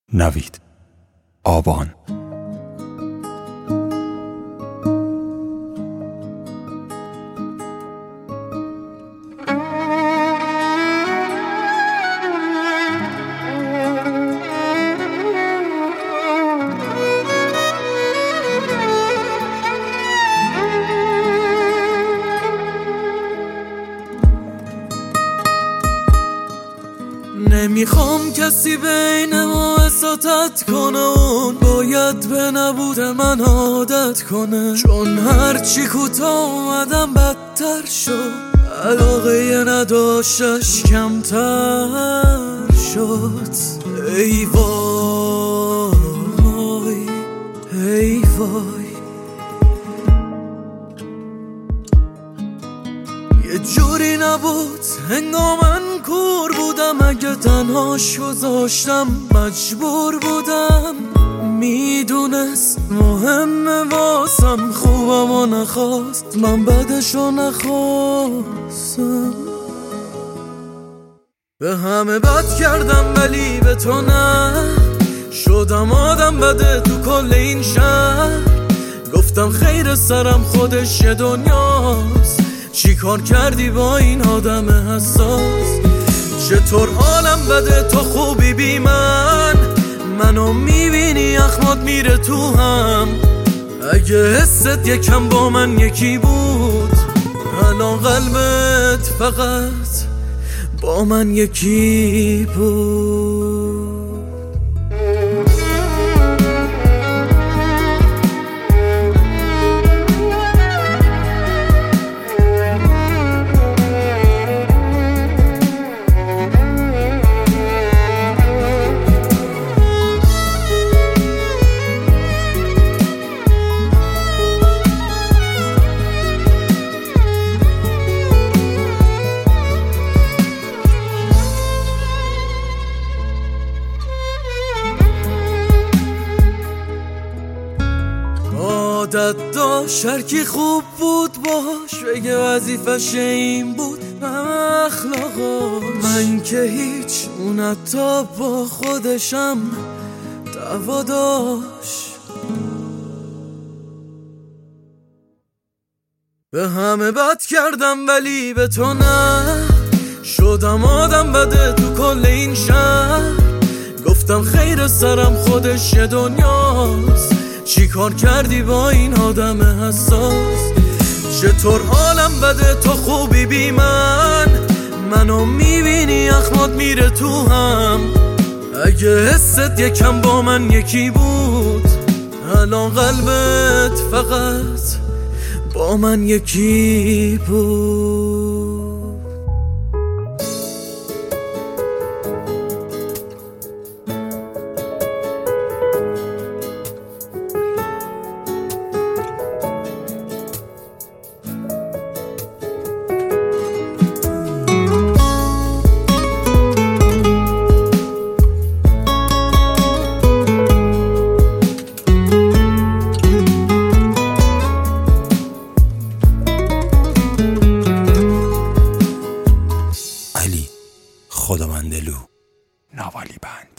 نوید آبان. نمیخوام کسی بین ما اساتت کنه، اون باید به نبود من عادت کنه، چون هرچی کوتاه اومدم بدتر شد، علاقه نداشتش کمتر شد. ای وای ای وای، یه جوری نبود هنگام من کور بودم، اگه تنهاش گذاشتم مجبور بودم، میدونست مهمه واسم، خوبم و نخواست من بدشو نخواستم. به همه بد کردم ولی به تو نه، شدم آدم بده تو کل این شهر، گفتم خیر سرم خودش یه دنیاست، چی کار کردی با این آدم حساس؟ چطور حالم بده تو خوبی بی منو میبینی اخمات میره تو هم، اگه حست یکم با من یکی بود، الان قلبت فقط با من یکی بود. عادت داشت هرکی خوب بود باش بگه وظیفش این بود، اخلاقاش من که هیچ، اون حتی با خودشم دعوا داشت. به همه بد کردم ولی به تو نه، شدم آدم بده تو کل این شهر، گفتم خیر سرم خودش یه دنیاست، چی کار کردی با این آدم حساس؟ چطور حالم بده تو خوبی بی منو میبینی اخمات میره تو هم، اگه حست یکم با من یکی بود، الان قلبت فقط با من یکی بود. خداوندلو نوالی بند.